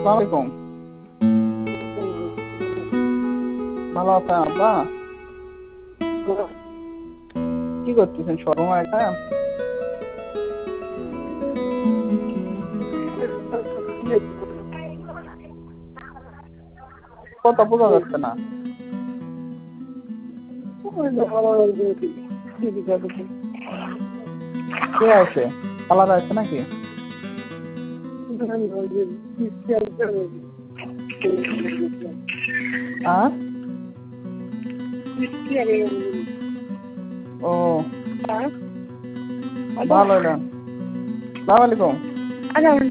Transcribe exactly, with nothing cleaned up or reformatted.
আসসালামু আলাইকুম। ভালো আছেন আব্বা? কি করতেছেন সর্বমা এটা? কথা বোঝা যাচ্ছে না। কে আছে? খালারা আছে নাকি? হ্যাঁ? ও ভালো এটা। সালাম আলাইকুম।